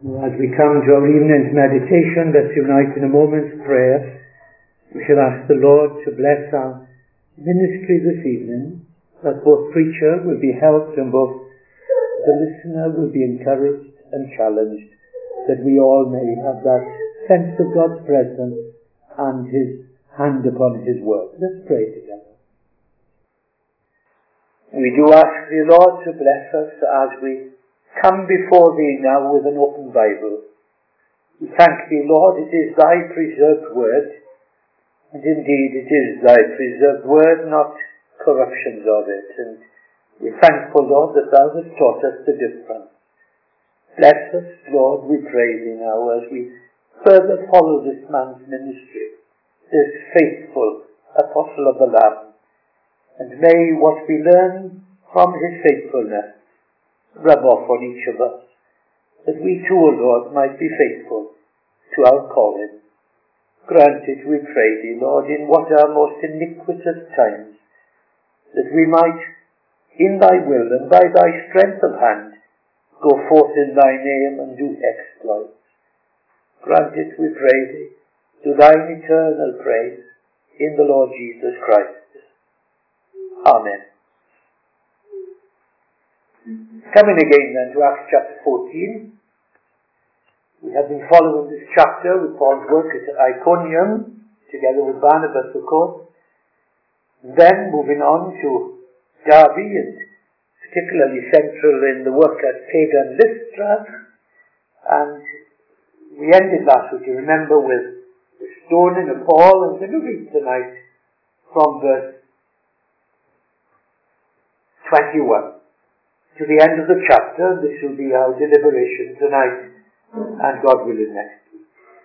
As we come to our evening's meditation, let's unite in a moment's prayer. We shall ask the Lord to bless our ministry this evening, that both preacher will be helped and both the listener will be encouraged and challenged, that we all may have that sense of God's presence and His hand upon His word. Let's pray together. We do ask the Lord to bless us as we come before Thee now with an open Bible. We thank Thee, Lord, it is Thy preserved word, and indeed it is Thy preserved word, not corruptions of it. And we're thankful, Lord, that Thou hast taught us the difference. Bless us, Lord, we pray Thee now as we further follow this man's ministry, this faithful apostle of the Lamb. And may what we learn from his faithfulness rub off on each of us, that we too, O Lord, might be faithful to our calling. Grant it, we pray Thee, Lord, in what are most iniquitous times, that we might, in Thy will and by Thy strength of hand, go forth in Thy name and do exploits. Grant it, we pray Thee, to Thine eternal praise, in the Lord Jesus Christ. Amen. Coming again then to Acts chapter 14. We have been following this chapter with Paul's work at Iconium, together with Barnabas, of course. And then moving on to Derbe, and particularly central in the work at pagan Lystra. And we ended last week, you remember, with the stoning of Paul, and we're going to read tonight from verse 21. To the end of the chapter. This will be our deliberation tonight, and God willing next week.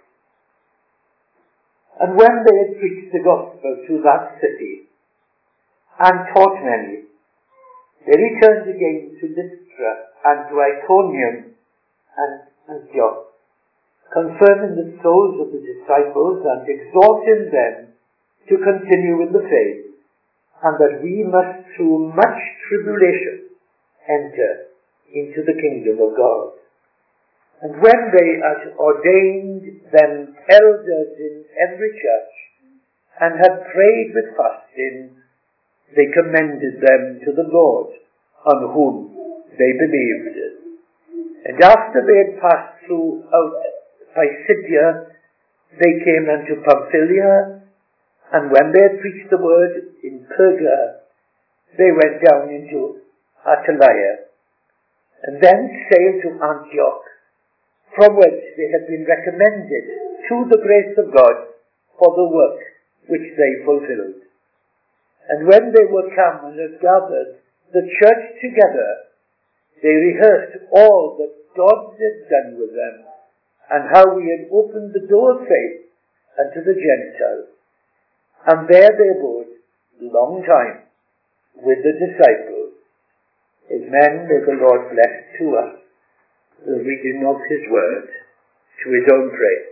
And when they had preached the gospel to that city, and taught many, they returned again to Lystra and to Iconium and Antioch, confirming the souls of the disciples and exhorting them to continue in the faith, and that we must through much tribulation enter into the kingdom of God. And when they had ordained them elders in every church, and had prayed with fasting, they commended them to the Lord, on whom they believed. And after they had passed through Pisidia, they came unto Pamphylia, and when they had preached the word in Perga, they went down into Attalia, and then sailed to Antioch, from whence they had been recommended to the grace of God for the work which they fulfilled. And when they were come and had gathered the church together, they rehearsed all that God had done with them, and how he had opened the door of faith unto the Gentiles. And there they abode long time with the disciples. Amen. May the Lord bless to us the reading of His word, to His own praise.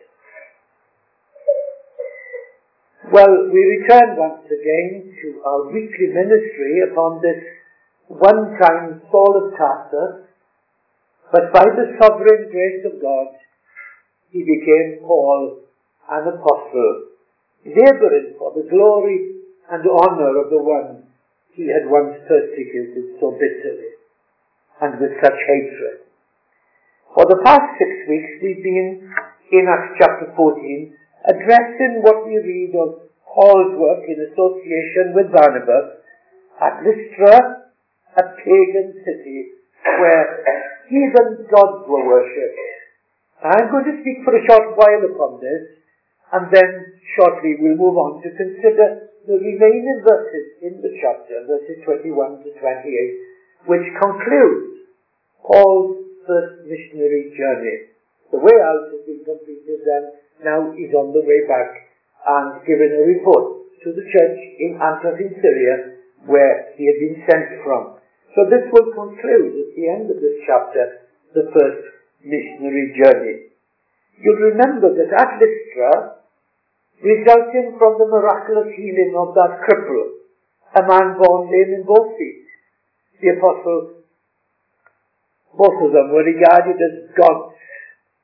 Well, we return once again to our weekly ministry upon this one-time Saul of Tarsus, but by the sovereign grace of God, he became Paul, an apostle, labouring for the glory and honour of the one he had once persecuted so bitterly and with such hatred. For the past 6 weeks we've been in Acts chapter 14 addressing what we read of Paul's work in association with Barnabas at Lystra, a pagan city where heathen gods were worshipped. I'm going to speak for a short while upon this, and then shortly we'll move on to consider the remaining verses in the chapter, verses 21 to 28, which concludes Paul's first missionary journey. The way out has been completed, and now he's on the way back and giving a report to the church in Antioch in Syria, where he had been sent from. So this will conclude at the end of this chapter the first missionary journey. You'll remember that at Lystra, resulting from the miraculous healing of that cripple, a man born lame in both feet, the apostles, both of them were regarded as gods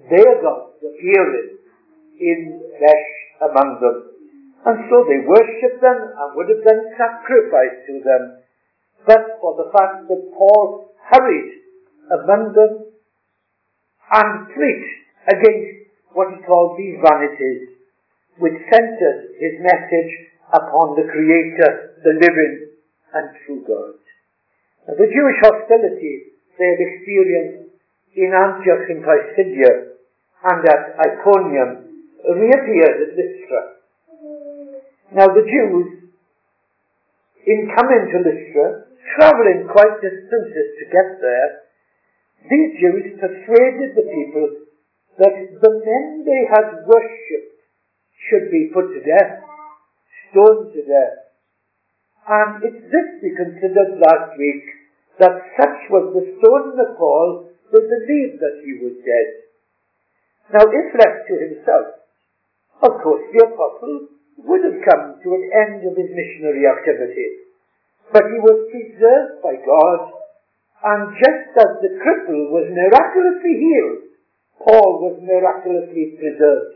their gods appearing in flesh among them. And so they worshipped them and would have done sacrifice to them, but for the fact that Paul hurried among them and preached against what he called these vanities, which centered his message upon the Creator, the living and true God. Now, the Jewish hostility they had experienced in Antioch in Pisidia and at Iconium reappeared at Lystra. Now the Jews, in coming to Lystra, travelling quite distances to get there, these Jews persuaded the people that the men they had worshipped should be put to death, stoned to death. And it's this we considered last week, that such was the stoning of Paul, they believed that he was dead. Now if left to himself, of course the apostle would have come to an end of his missionary activity. But he was preserved by God, and just as the cripple was miraculously healed, Paul was miraculously preserved.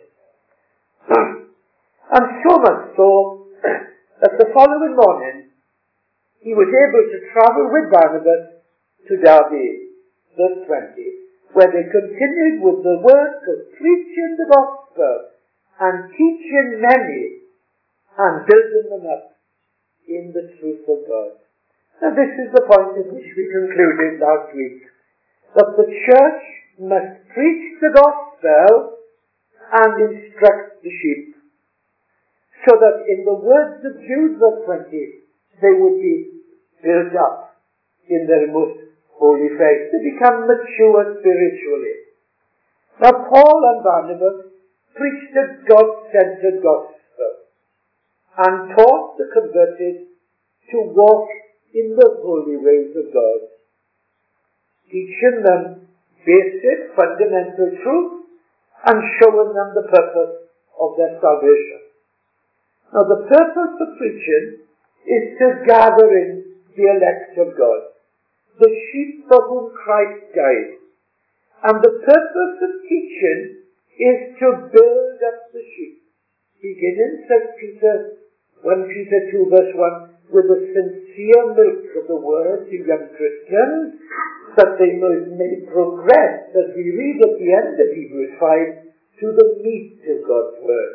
And so much so that the following morning he was able to travel with Barnabas to Derbe, verse 20, where they continued with the work of preaching the gospel and teaching many and building them up in the truth of God. Now this is the point at which we concluded last week, that the church must preach the gospel and instruct the sheep, so that in the words of Jude verse 20, they would be built up in their most holy faith, to become mature spiritually. Now Paul and Barnabas preached a God-centered gospel and taught the converted to walk in the holy ways of God, teaching them basic fundamental truth and showing them the purpose of their salvation. Now the purpose of preaching is to gather in the elect of God, the sheep for whom Christ died. And the purpose of teaching is to build up the sheep, beginning, says Peter, 1 Peter 2 verse 1, with the sincere milk of the word to young Christians, that they may progress, as we read at the end of Hebrews 5, to the meat of God's word.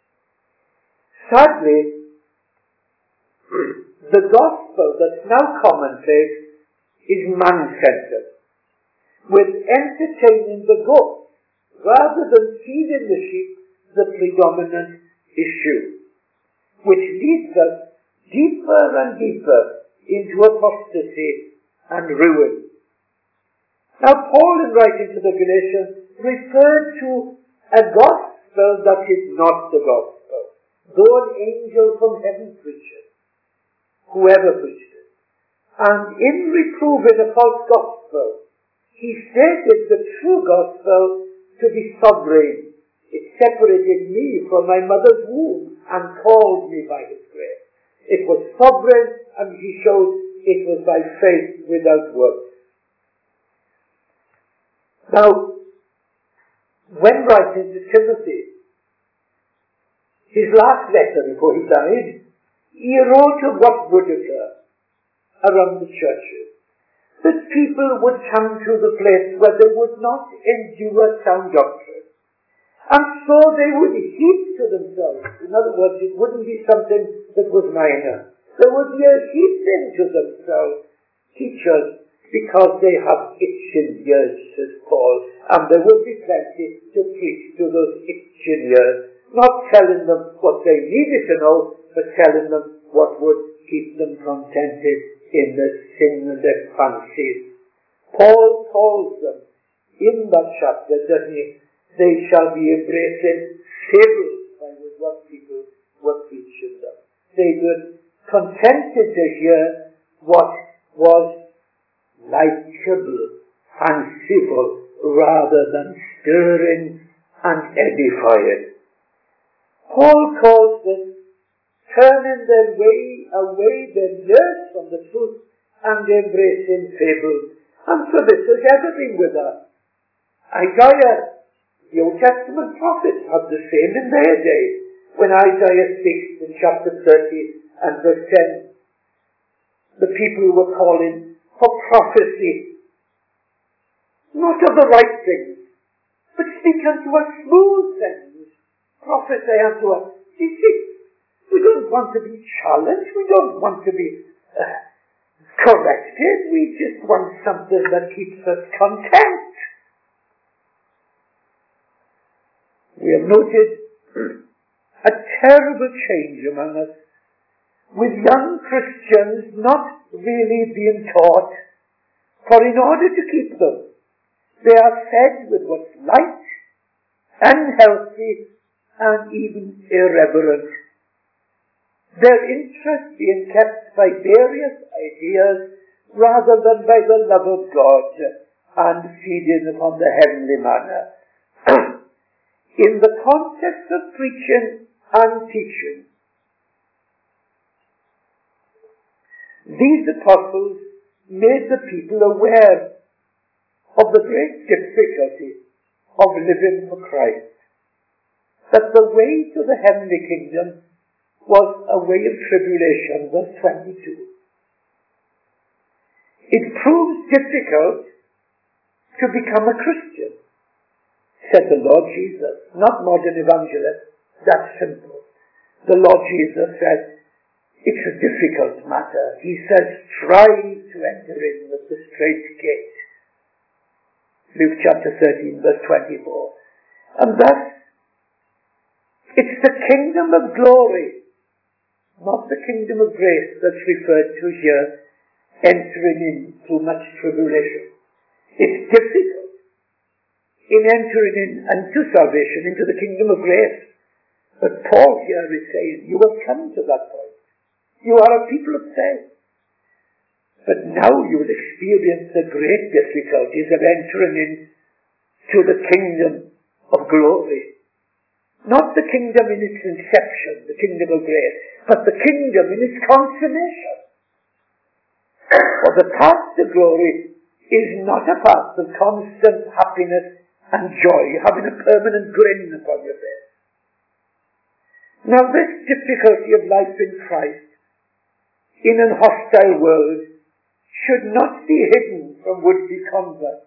Sadly, the gospel that's now commonplace is man-centered, with entertaining the goat rather than feeding the sheep the predominant issue, which leads us deeper and deeper into apostasy and ruin. Now Paul, in writing to the Galatians, referred to a gospel that is not the gospel, though an angel from heaven preaches, whoever preached it. And in reproving a false gospel, he stated the true gospel to be sovereign. It separated me from my mother's womb and called me by his grace. It was sovereign, and he showed it was by faith without works. Now, when writing to Timothy, his last letter before he died, he wrote of what would occur around the churches, that people would come to the place where they would not endure sound doctrine, and so they would heap to themselves. In other words, it wouldn't be something that was minor. There would be a heaping to themselves teachers, because they have itching ears, says Paul, and there would be plenty to preach to those itching ears, not telling them what they needed to know, but telling them what would keep them contented in their sin and their fancies. Paul calls them in that chapter, doesn't he? They shall be embracing fables by what people were preaching them. They were contented to hear what was likable, fanciful, rather than stirring and edifying. Paul calls them turning their way away, their ears from the truth, and embracing fables. And so this has ever been with us. Isaiah The Old Testament prophets had the same in their day. When Isaiah speaks in chapter 30 and verse 10, the people were calling for prophecy, not of the right things, but speak unto us smooth things. Prophesy unto us. You see, we don't want to be challenged. We don't want to be corrected. We just want something that keeps us content. We have noted a terrible change among us, with young Christians not really being taught, for in order to keep them, they are fed with what's light, unhealthy, and even irreverent. Their interest being kept by various ideas rather than by the love of God and feeding upon the heavenly manna. In the context of preaching and teaching, these apostles made the people aware of the great difficulty of living for Christ, that the way to the heavenly kingdom was a way of tribulation, verse 22. It proves difficult to become a Christian, said the Lord Jesus, not modern evangelists. That's simple. The Lord Jesus said, it's a difficult matter. He says, strive to enter in with the straight gate. Luke chapter 13, verse 24. And thus, it's the kingdom of glory, not the kingdom of grace that's referred to here, entering in through much tribulation. It's difficult in entering in unto salvation, into the kingdom of grace. But Paul here is saying, you have come to that point. You are a people of faith. But now you will experience the great difficulties of entering in to the kingdom of glory. Not the kingdom in its inception, the kingdom of grace, but the kingdom in its consummation. For the path to glory is not a path of constant happiness and joy, having a permanent grin upon your face. Now this difficulty of life in Christ, in an hostile world, should not be hidden from would-be converts.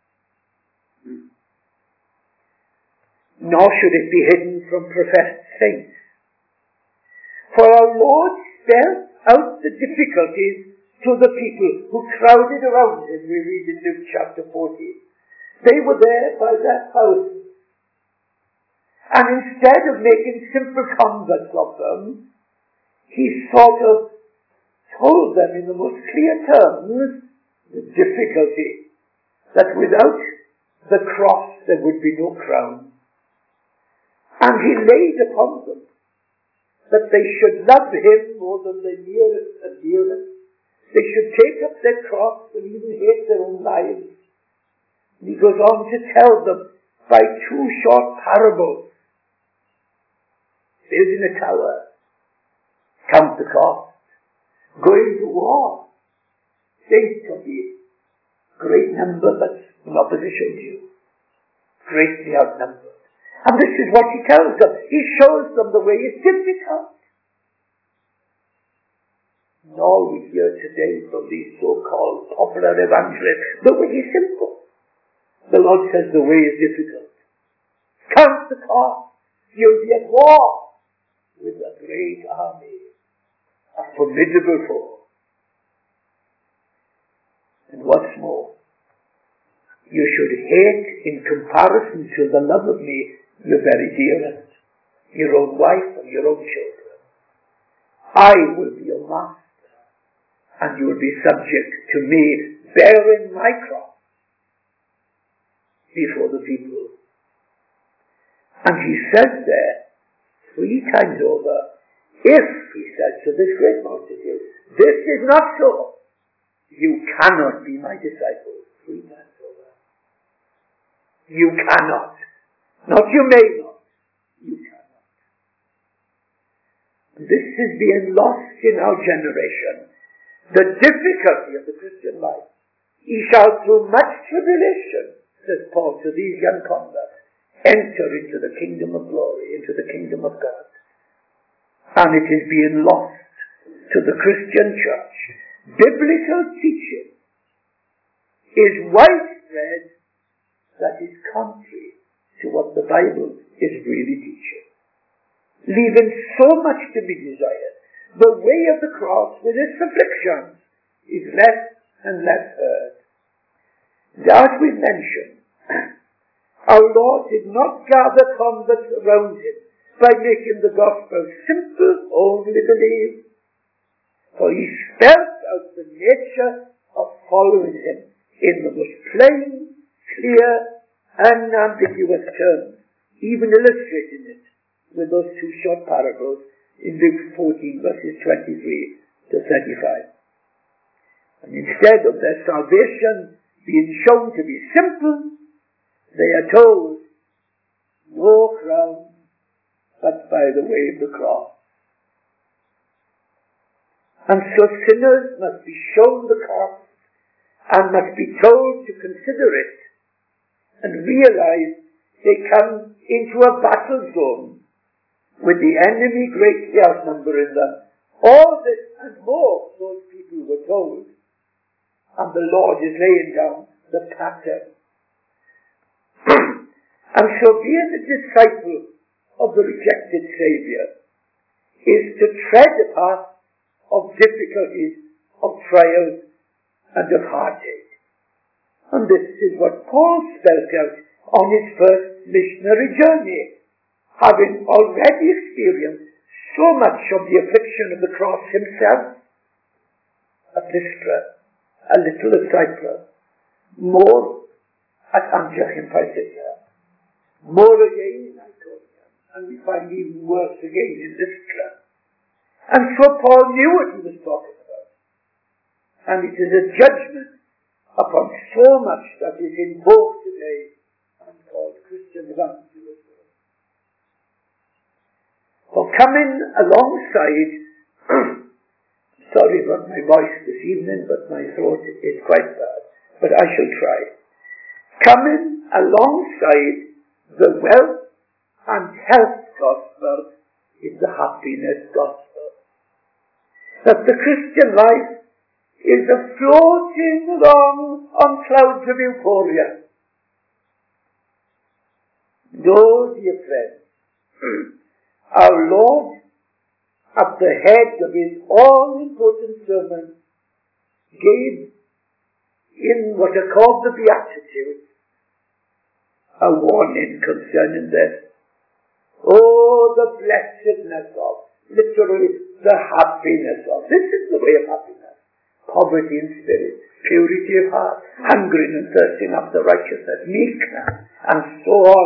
Nor should it be hidden from professed saints. For our Lord spelled out the difficulties to the people who crowded around him, we read in Luke chapter 14. They were there by their thousands. And instead of making simple converts of them, he sort of told them in the most clear terms the difficulty that without the cross there would be no crown. And he laid upon them that they should love him more than the nearest and dearest. They should take up their cross and even hate their own lives. And he goes on to tell them by two short parables. Building a tower, count the cost. Going to war, think of the great number that's in opposition to you. Greatly outnumbered. And this is what he tells them. He shows them the way is difficult. Nor we hear today from these so-called popular evangelists, the way is simple. The Lord says the way is difficult. Count the cost. You'll be at war with a great army, a formidable foe. And what's more, you should hate in comparison to the love of me your very dearest, your own wife and your own children. I will be your master, and you will be subject to me, bearing my cross before the people. And he says there, 3 times over, if, he says to this great multitude, this is not so, you cannot be my disciples. 3 times over. You cannot. Not you may not. You cannot. This is being lost in our generation. The difficulty of the Christian life. Ye shall through much tribulation, says Paul to these young converts, enter into the kingdom of glory, into the kingdom of God. And it is being lost to the Christian church. Biblical teaching is widespread that is contrary to what the Bible is really teaching, leaving so much to be desired. The way of the cross with its afflictions is less and less heard. As we mentioned, our Lord did not gather converts around him by making the gospel simple, only believe. For he spelled out the nature of following him in the most plain, clear, and ambiguous terms, even illustrating it with those two short parables in Luke 14 verses 23 to 35. And instead of their salvation being shown to be simple, they are told, no crown but by the way of the cross. And so sinners must be shown the cross and must be told to consider it and realize they come into a battle zone with the enemy greatly outnumbering them. All this and more, those people were told. And the Lord is laying down the pattern. And so being a disciple of the rejected Saviour is to tread a path of difficulties, of trials, and of heartache. And this is what Paul spelled out on his first missionary journey, having already experienced so much of the affliction of the cross himself. At Lystra, a little at Cyprus, more at Antioch in Pisidia, more again in Iconium, and we find even worse again in Lystra. And so Paul knew what he was talking about. And it is a judgment upon so much that is in vogue today and called Christian evangelism. For coming alongside, sorry about my voice this evening, but my throat is quite bad, but I shall try. Coming alongside the wealth and health gospel is the happiness gospel. That the Christian life is a floating along on clouds of euphoria. No, dear friends, our Lord, at the head of his all-important sermon, gave in what are called the Beatitudes a warning concerning this. Oh, the blessedness of, literally, the happiness of. This is the way of happiness. Poverty in spirit, purity of heart, hungering and thirsting after righteousness, meekness, and so on.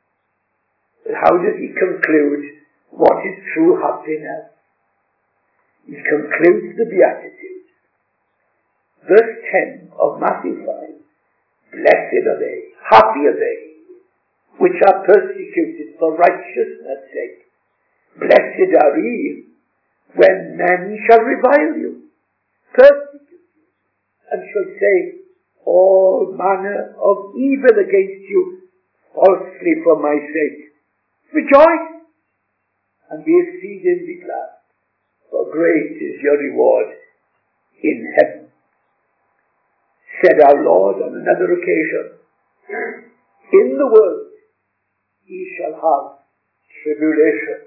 But how does he conclude what is true happiness? He concludes the Beatitudes. Verse 10 of Matthew 5. Blessed are they, happy are they, which are persecuted for righteousness' sake. Blessed are ye, when men shall revile you, persecute you, and shall say all manner of evil against you, falsely for my sake. Rejoice, and be exceedingly glad, for great is your reward in heaven. Said our Lord on another occasion, in the world ye shall have tribulation.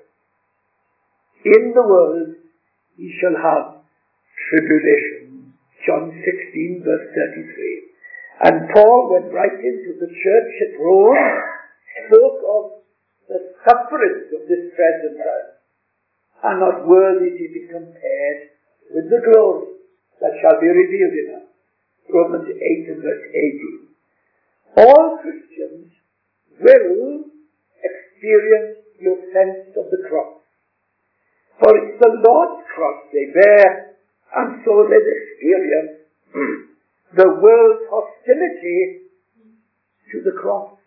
In the world ye shall have tribulation. John 16 verse 33. And Paul, when writing to the church at Rome, spoke of the sufferings of this present time are not worthy to be compared with the glory that shall be revealed in us. Romans 8 and verse 18. All Christians will experience the offense of the cross. For it's the Lord's cross they bear, and so they experience the world's hostility to the cross.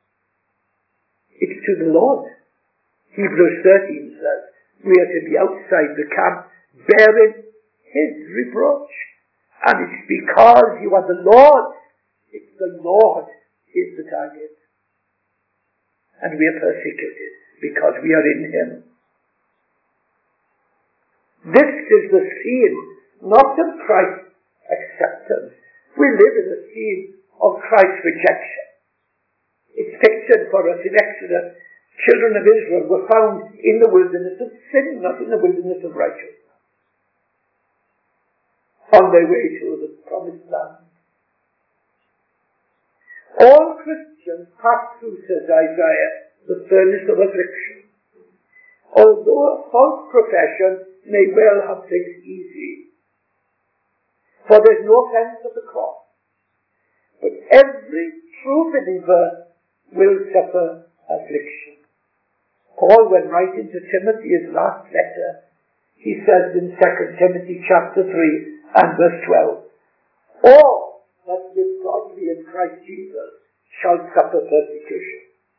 It's to the Lord. Hebrews 13 says, we are to be outside the camp, bearing his reproach. And it's because you are the Lord. It's the Lord is the target. and we are persecuted because we are in him. This is the scene, not of Christ's acceptance. We live in the scene of Christ's rejection. It's pictured for us in Exodus. Children of Israel were found in the wilderness of sin, not in the wilderness of righteousness, on their way to the promised land. All Christians pass through, says Isaiah, the furnace of affliction. Although a false profession may well have things easy, for there's no offense of the cross. But every true believer will suffer affliction. Paul, when writing to Timothy, his last letter, he says in 2 Timothy chapter 3 and verse 12, all that live godly in Christ Jesus shall suffer persecution.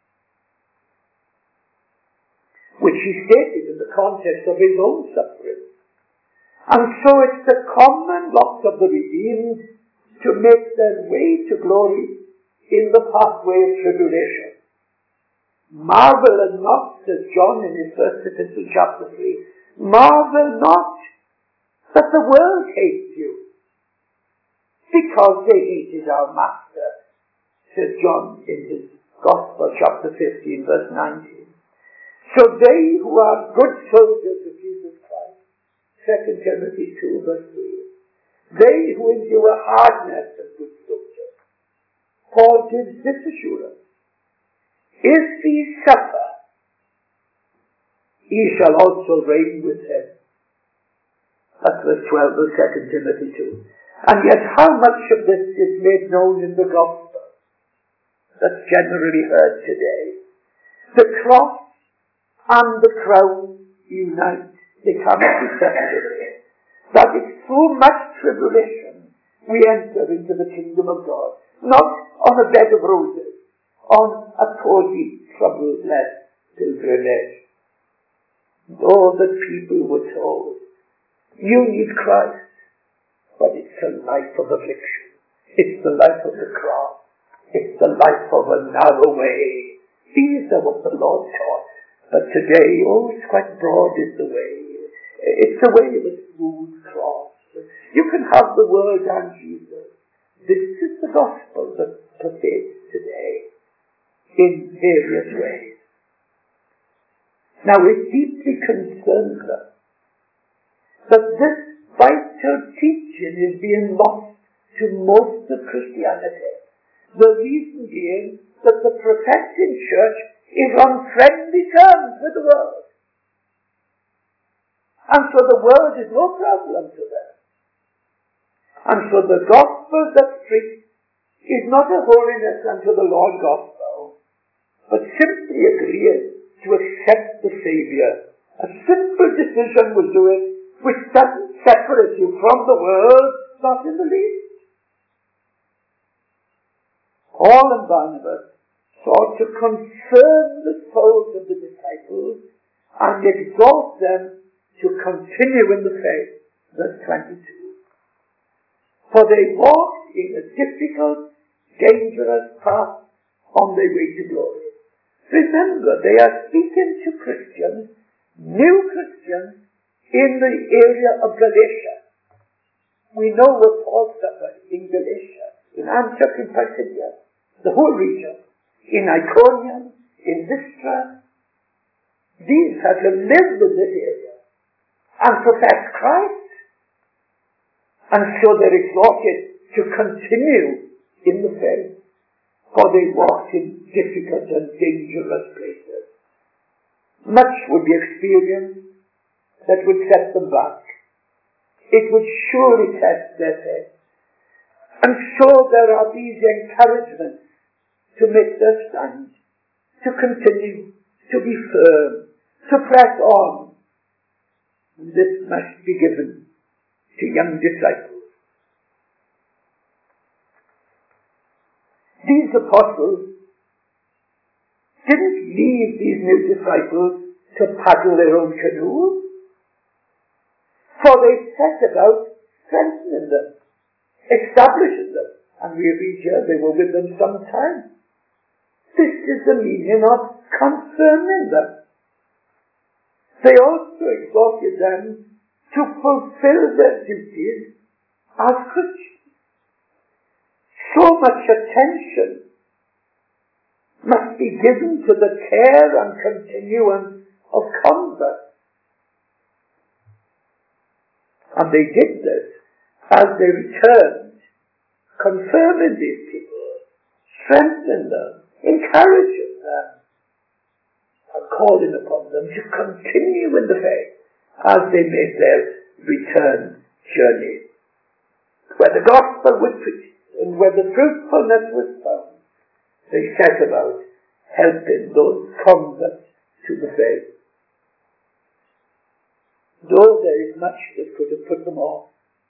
Which he stated in the context of his own suffering. And so it's the common lot of the redeemed to make their way to glory in the pathway of tribulation. Marvel not, says John in his first epistle, chapter 3, marvel not that the world hates you, because they hated our Master, says John in his Gospel, chapter 15, verse 19. So they who are good soldiers of Jesus Christ, 2 Timothy 2, verse 3, they who endure hardness of good soldiers, Paul gives this assurance, if he suffer, he shall also reign with him. That's verse 12 of 2 Timothy 2. And yet how much of this is made known in the gospel that's generally heard today? The cross and the crown unite. They cannot be separated. That is through much tribulation we enter into the kingdom of God. Not on a bed of roses, on a cozy, trouble-less pilgrimage. And all the people were told, you need Christ, but it's a life of affliction. It's the life of the cross. It's the life of a narrow way. These are what the Lord taught. But today, it's quite broad is the way. It's the way of a smooth cross. You can have the world and Jesus. This is the gospel that pervades today in various ways. Now it deeply concerns us that this vital teaching is being lost to most of Christianity. The reason being that the professing church is on friendly terms with the world. And so the world is no problem to them. And so the gospel that's preached is not a holiness unto the Lord gospel, but simply agreeing to accept the Saviour. A simple decision will do it, which doesn't separate you from the world, not in the least. Paul and Barnabas sought to confirm the souls of the disciples and exhort them to continue in the faith. Verse 22. For they walked in a difficult, dangerous path on their way to glory. Remember, they are speaking to Christians, new Christians, in the area of Galatia. We know what Paul suffered in Galatia, in Antioch, in Pisidia, the whole region, in Iconium, in Lystra. These had to live in this area and profess Christ. And so they're exhorted to continue in the faith, for they walked in difficult and dangerous places. Much would be experienced that would set them back. It would surely test their faith. And so there are these encouragements to make their stand, to continue, to be firm, to press on. And this must be given to young disciples. These apostles didn't leave these new disciples to paddle their own canoes, for they set about strengthening them, establishing them. And we read here they were with them some time. This is the meaning of confirming them. They also exhorted them to fulfill their duties as Christians. So much attention must be given to the care and continuance of converts. And they did this as they returned, confirming these people, strengthening them, encouraging them, and calling upon them to continue in the faith as they made their return journey. Where the gospel was preached and where the fruitfulness was found, they set about helping those converts to the faith. Though there is much that could have put them off,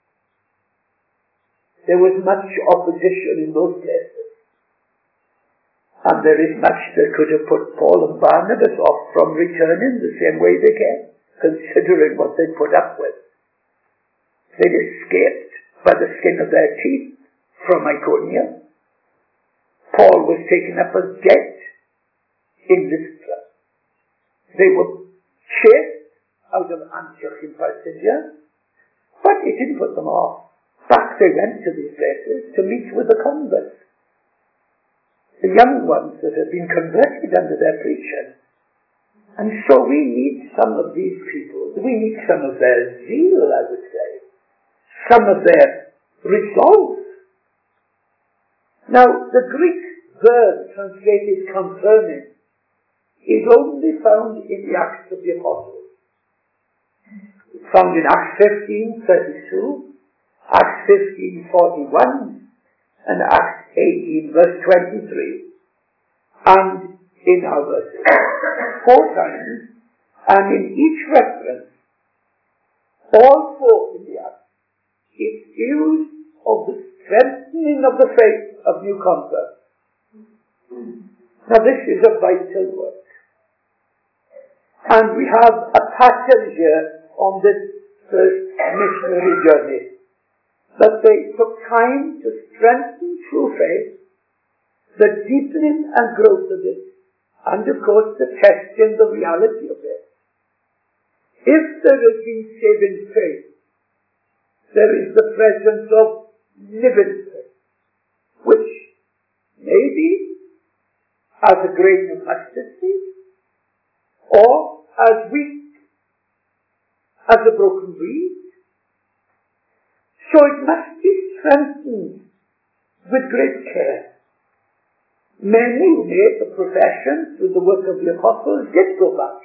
there was much opposition in those places, and there is much that could have put Paul and Barnabas off from returning the same way they came, considering what they put up with. They escaped by the skin of their teeth from Iconium. Paul was taken up as dead in Lystra. They were chased out of Antioch in Pisidia, but it didn't put them off. Back they went to these places to meet with the converts, the young ones that had been converted under their preaching. And so we need some of these people. We need some of their zeal, I would say, some of their resolve. Now, the Greek verb translated confirming is only found in the Acts of the Apostles. It's found in Acts 15:32, Acts 15:41, and Acts 18 verse 23, and in our verses 4 times, and in each reference, all 4 in the Acts, it's used of the strengthening of the faith of new converts. Now this is a vital work, and we have a pattern here on this first missionary journey, that they took time to strengthen true faith, the deepening and growth of it, and of course the testing the reality of it. If there has been saving faith, there is the presence of living faith, which maybe as a grain of mustard seed, or as weak as a broken reed. So it must be strengthened with great care. Many who made the profession through the work of the apostles did go back.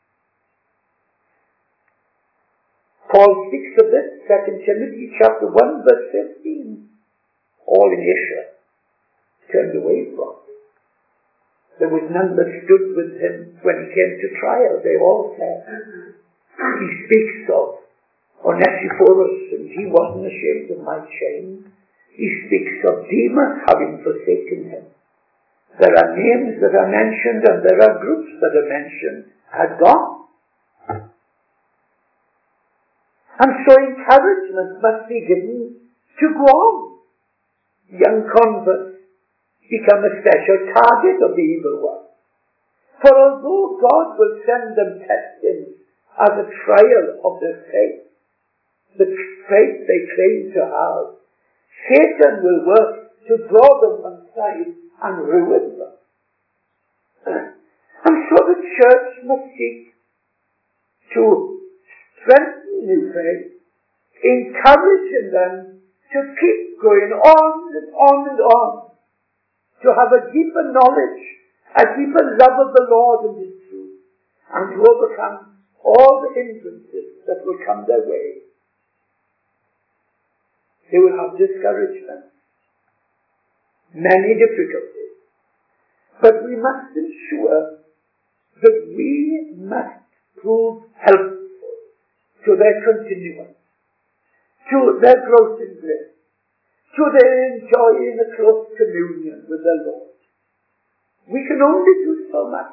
Paul speaks of this, 2 Timothy chapter 1 verse 15. All in Asia turned away from him. There was none that stood with him when he came to trial. They all fled. He speaks of Onesiphorus, and he wasn't ashamed of my shame. He speaks of Demas having forsaken him. There are names that are mentioned, and there are groups that are mentioned as gone. And so encouragement must be given to go on. Young converts become a special target of the evil one. For although God will send them testing as a trial of their faith, the faith they claim to have, Satan will work to draw them one side and ruin them. And so the church must seek to strengthen new faith, encouraging them to keep going on and on and on, to have a deeper knowledge, a deeper love of the Lord and His truth, and to overcome all the hindrances that will come their way. They will have discouragement, many difficulties, but we must ensure that we must prove helpful to their continuance, to their growth in grace, to their enjoying a close communion with the Lord. We can only do so much.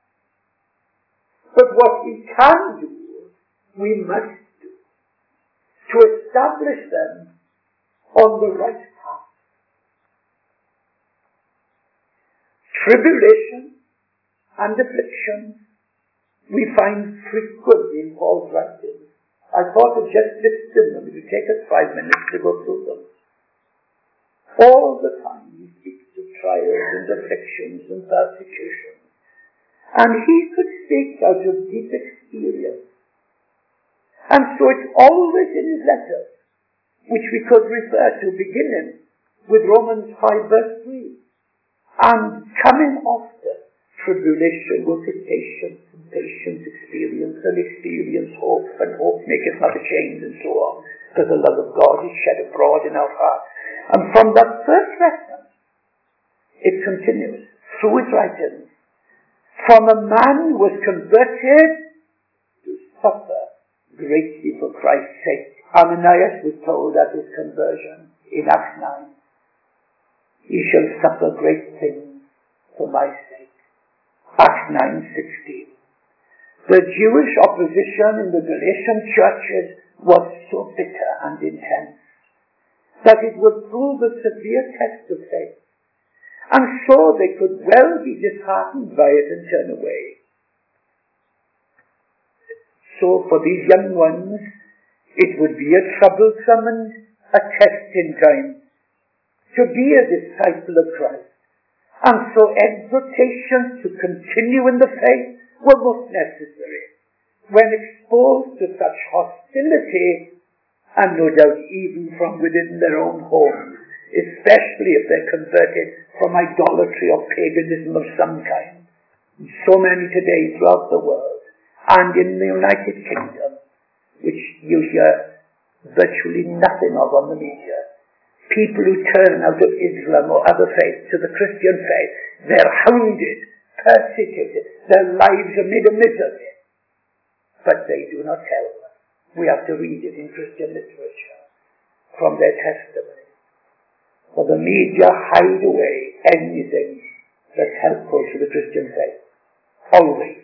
But what we can do, we must do, to establish them on the right path. Tribulation and afflictions we find frequently in Paul's writings. I thought of just listing them. It would take us 5 minutes to go through them. All the time he speaks of trials and afflictions and persecutions. And he could speak out of deep experience. And so it's always in his letters, which we could refer to beginning with Romans 5 verse 3. And coming after tribulation with patience, and patience experience, and experience hope, and hope maketh not ashamed, and so on, because the love of God is shed abroad in our hearts. And from that first reference, it continues through his writings, from a man who was converted to suffer greatly for Christ's sake. Ananias was told at his conversion in Acts 9, he shall suffer great things for my sake. Acts 9:16. The Jewish opposition in the Galatian churches was so bitter and intense that it would prove a severe test of faith. And so they could well be disheartened by it and turn away. So for these young ones, it would be a troublesome and a testing time to be a disciple of Christ. And so exhortations to continue in the faith were most necessary when exposed to such hostility, and no doubt even from within their own homes, especially if they're converted from idolatry or paganism of some kind. So many today throughout the world, and in the United Kingdom, which you hear virtually nothing of on the media. People who turn out of Islam or other faiths to the Christian faith, they're hounded, persecuted, their lives are made a misery. But they do not tell us. We have to read it in Christian literature from their testimony. For the media hide away anything that's helpful to the Christian faith. Always.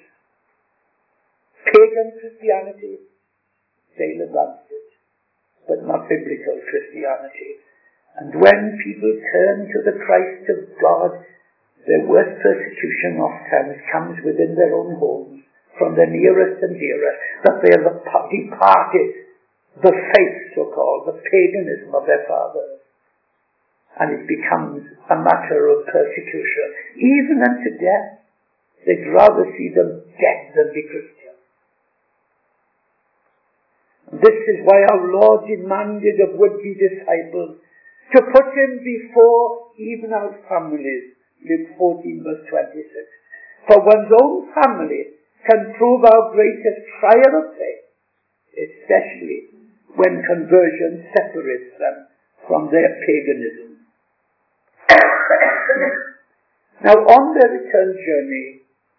Pagan Christianity, they'll advance it, but not biblical Christianity. And when people turn to the Christ of God, their worst persecution oftentimes comes within their own homes, from the nearest and dearest, that they have departed the faith, so-called, the paganism of their fathers. And it becomes a matter of persecution, even unto death. They'd rather see them dead than be Christian. This is why our Lord demanded of would-be disciples to put him before even our families. Luke 14 verse 26. For one's own family can prove our greatest trial of faith, especially when conversion separates them from their paganism. Now, on their return journey,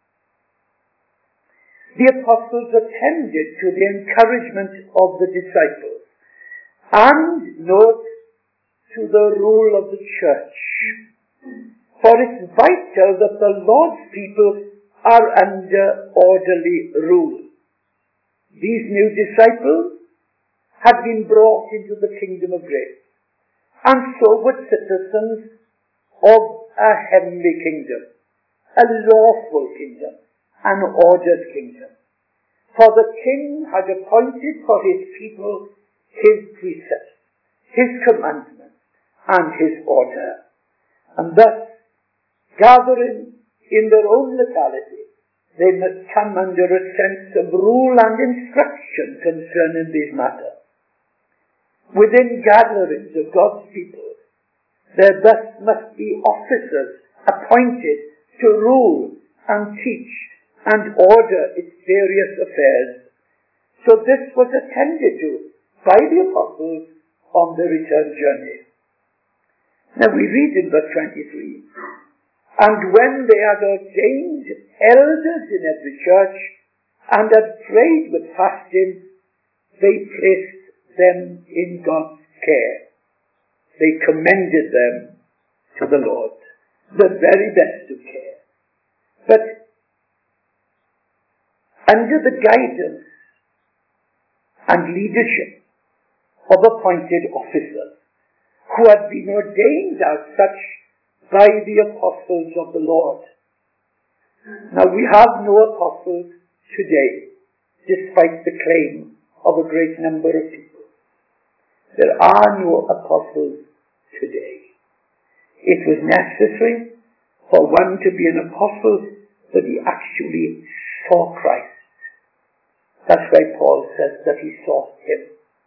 the apostles attended to the encouragement of the disciples and, note, to the rule of the church. For it's vital that the Lord's people are under orderly rule. These new disciples had been brought into the kingdom of grace, and so were citizens of a heavenly kingdom, a lawful kingdom, an ordered kingdom. For the king had appointed for his people his precepts, his commandments, and his order. And thus, gathering in their own locality, they must come under a sense of rule and instruction concerning these matters. Within gatherings of God's people, there thus must be officers appointed to rule and teach and order its various affairs. So this was attended to by the apostles on their return journey. Now we read in verse 23, and when they had ordained elders in every church and had prayed with fasting, they placed them in God's care. They commended them to the Lord, the very best of care. But under the guidance and leadership of appointed officers who had been ordained as such by the apostles of the Lord. Now we have no apostles today, despite the claim of a great number of people. There are no apostles today. It was necessary for one to be an apostle that he actually saw Christ. That's why Paul says that he saw him.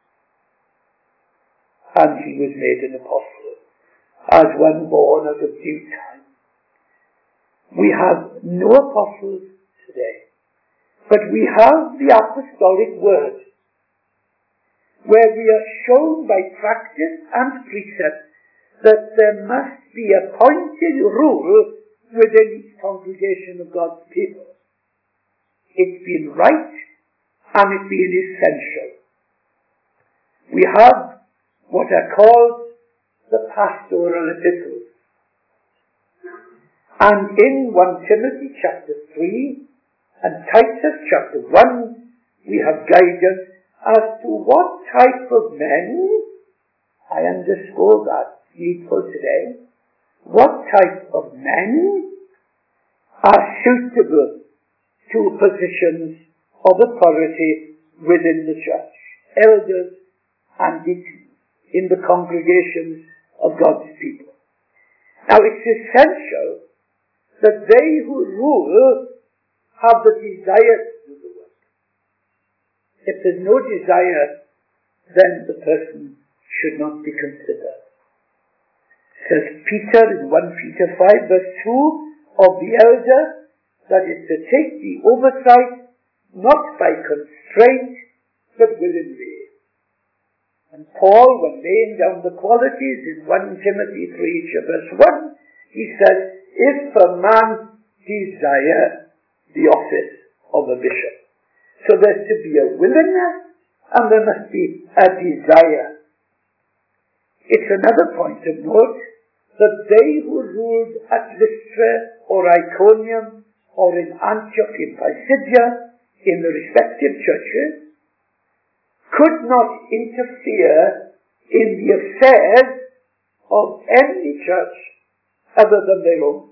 And he was made an apostle, as one born out of due time. We have no apostles today, but we have the apostolic word, where we are shown by practice and precept that there must be a pointed rule within each congregation of God's people. It's been right and it's been essential. We have what are called the pastoral epistles. And in 1 Timothy chapter 3 and Titus chapter 1, we have guidance as to what type of men, I underscore that, needful today, what type of men are suitable to positions of authority within the church, elders and deacons in the congregations of God's people. Now it's essential that they who rule have the desire to do the work. If there's no desire, then the person should not be considered. Says Peter in 1 Peter 5 verse 2, of the elder, that is to take the oversight, not by constraint, but willingly. And Paul, when laying down the qualities in 1 Timothy 3 verse 1, he says, if a man desire the office of a bishop. So there's to be a willingness and there must be a desire. It's another point of note that they who ruled at Lystra or Iconium or in Antioch in Pisidia in the respective churches could not interfere in the affairs of any church other than their own.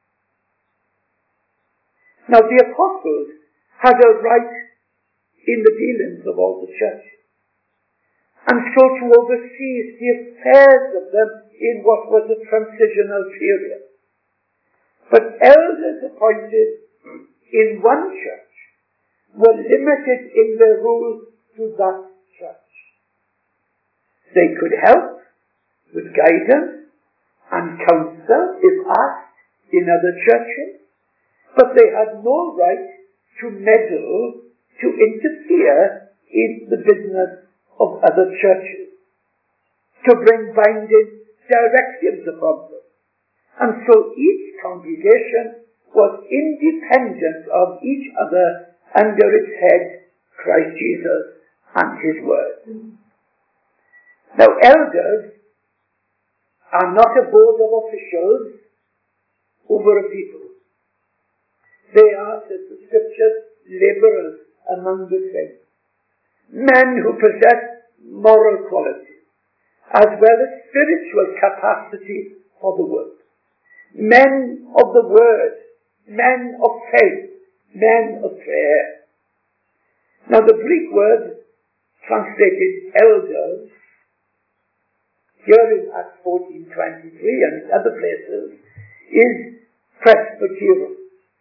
Now the apostles had a right in the dealings of all the churches, and so to oversee the affairs of them in what was a transitional period. But elders appointed in one church were limited in their rule to that church. They could help with guidance and counsel if asked in other churches, but they had no right to meddle, to interfere in the business of other churches, to bring binding directives upon them. And so each congregation was independent of each other under its head, Christ Jesus and His Word. Now elders are not a board of officials over a people. They are, says the Scriptures, labourers among the saints. Men who possess moral qualities, as well as spiritual capacity for the work. Men of the Word, men of faith, men of prayer. Now the Greek word translated elders, here in Acts 14:23 and in other places, is presbyteros.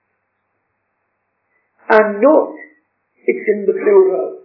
And note, it's in the plural.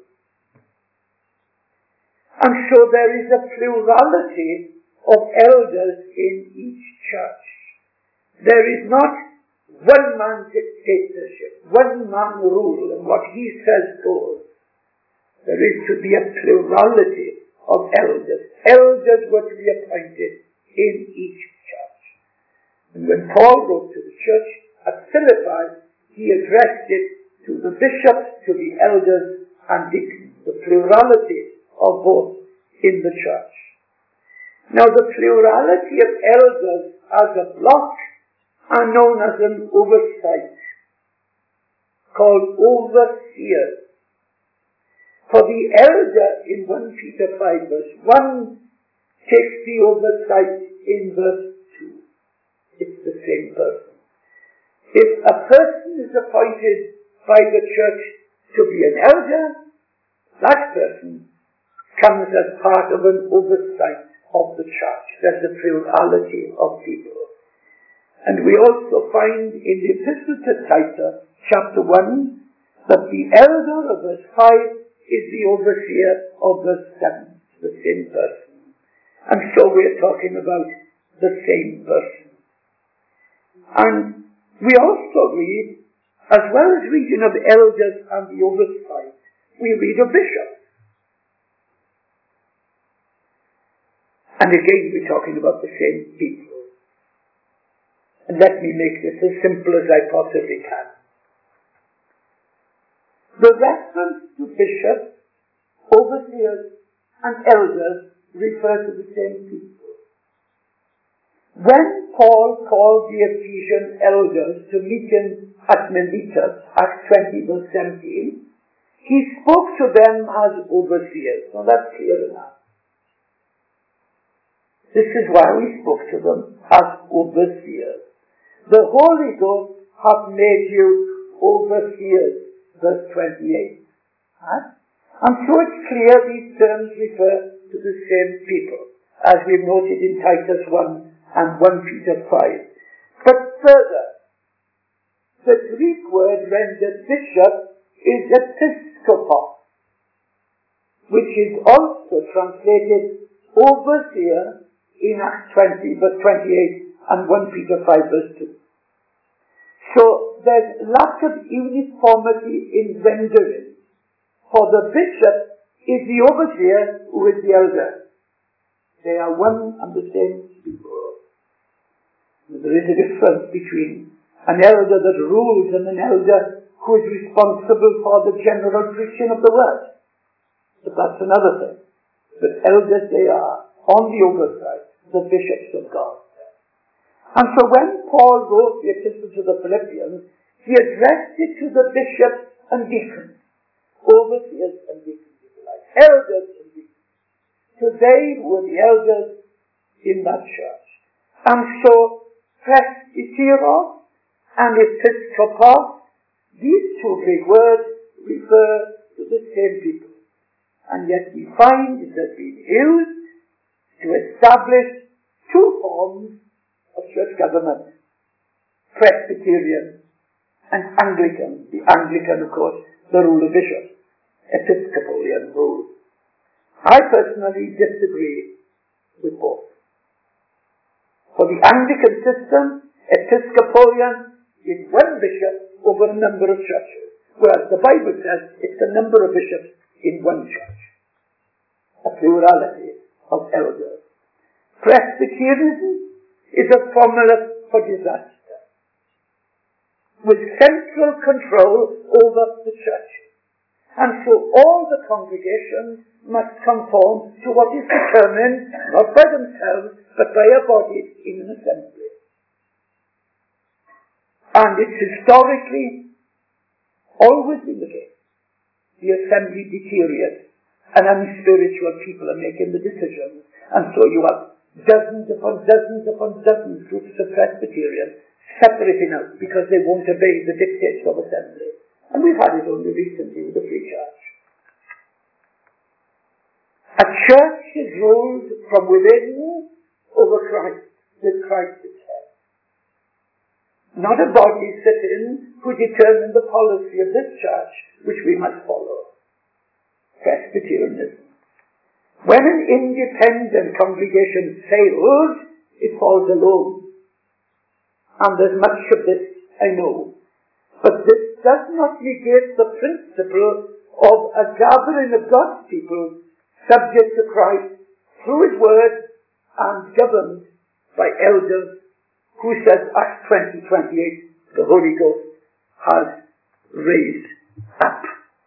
And so there is a plurality of elders in each church. There is not one man dictatorship, one man rule, and what he says goes. There is to be a plurality of elders. Elders were to be appointed in each church. And when Paul wrote to the church at Philippi, he addressed it to the bishops, to the elders and deacons, the plurality of both in the church. Now the plurality of elders as a block are known as an oversight, called overseers. For the elder in 1 Peter 5 verse 1 takes the oversight in verse 2. It's the same person. If a person is appointed by the church to be an elder, that person comes as part of an oversight of the church. There's a plurality of people. And we also find in the Epistle to Titus, chapter 1, that the elder of verse 5 is the overseer of verse 7, the same person. And so we're talking about the same person. And we also read, as well as reading of elders and the oversight, we read of bishops. And again, we're talking about the same people. And let me make this as simple as I possibly can. The reference to bishops, overseers, and elders refer to the same people. When Paul called the Ephesian elders to meet him at Miletus, Acts 20 verse 17, he spoke to them as overseers. Now that's clear enough. This is why we spoke to them as overseers. The Holy Ghost hath made you overseers, verse 28. And so it's clear these terms refer to the same people, as we've noted in Titus 1 and 1 Peter 5. But further, the Greek word rendered bishop is episkopos, which is also translated overseer in Acts 20 verse 28 and 1 Peter 5 verse 2. So there's lack of uniformity in rendering. For the bishop is the overseer who is the elder. They are one and the same people. There is a difference between an elder that rules and an elder who is responsible for the general preaching of the word. But that's another thing. But elders they are, on the oversight, the bishops of God. And so when Paul wrote the epistle to the Philippians, he addressed it to the bishops and deacons, overseers and deacons, if you like, elders and deacons. So they were the elders in that church. And so presbyteros and episkopos, these two big words refer to the same people. And yet we find it has been used to establish two forms of church government, Presbyterian and Anglican. The Anglican, of course, the rule of bishops, Episcopalian rule. I personally disagree with both. For the Anglican system, Episcopalian is one bishop over a number of churches, whereas the Bible says it's a number of bishops in one church. A plurality of elders. Presbyterianism is a formula for disaster, with central control over the church. And so all the congregations must conform to what is determined, not by themselves, but by a body in an assembly. And it's historically always been the case. The assembly deteriorates, and unspiritual people are making the decisions. And so you have dozens upon dozens upon dozens groups of Presbyterians separating out because they won't obey the dictates of assembly. And we've had it only recently with the Free Church. A church is ruled from within over Christ, with Christ itself. Not a body sitting who determine the policy of this church, which we must follow. Presbyterianism. When an independent congregation fails, it falls alone. And there's much of this, I know. But this does not negate the principle of a gathering of God's people subject to Christ through His Word and governed by elders who says, Acts 20:28, the Holy Ghost has raised up.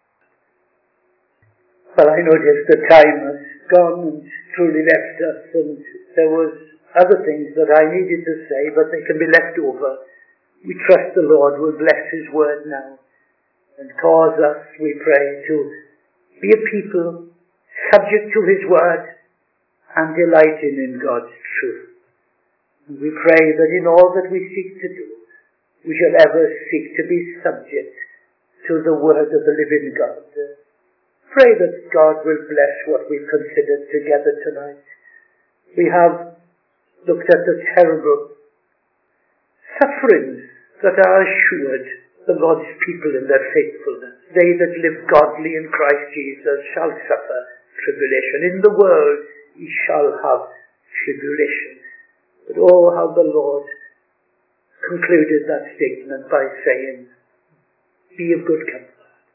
Well, I noticed the time has gone and truly left us, and there was other things that I needed to say, but they can be left over. We trust the Lord will bless His Word now and cause us, we pray, to be a people subject to His Word and delighting in God's truth. And we pray that in all that we seek to do, we shall ever seek to be subject to the word of the living God. Pray that God will bless what we've considered together tonight. We have looked at the terrible sufferings that are assured the Lord's people in their faithfulness. They that live godly in Christ Jesus shall suffer tribulation. In the world ye shall have tribulation. But oh, how the Lord concluded that statement by saying, be of good comfort.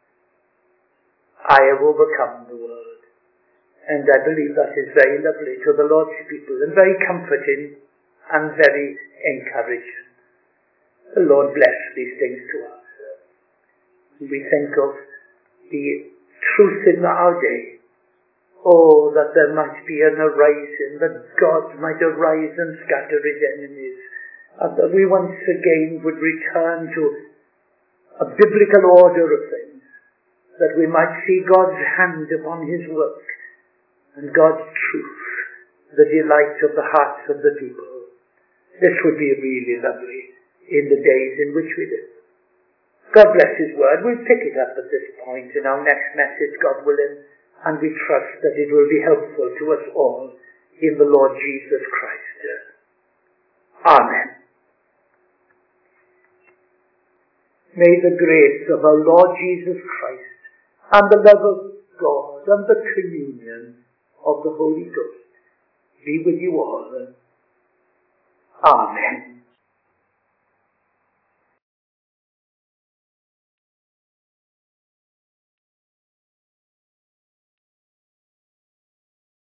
I have overcome the world. And I believe that is very lovely to the Lord's people and very comforting and very encouraging. The Lord bless these things to us. We think of the truth in our day. Oh, that there might be an arising, that God might arise and scatter his enemies, and that we once again would return to a biblical order of things, that we might see God's hand upon his work, and God's truth, the delight of the hearts of the people. This would be really lovely in the days in which we live. God bless his word. We'll pick it up at this point in our next message, God willing, and we trust that it will be helpful to us all in the Lord Jesus Christ. Amen. May the grace of our Lord Jesus Christ and the love of God and the communion of the Holy Ghost be with you all. Amen.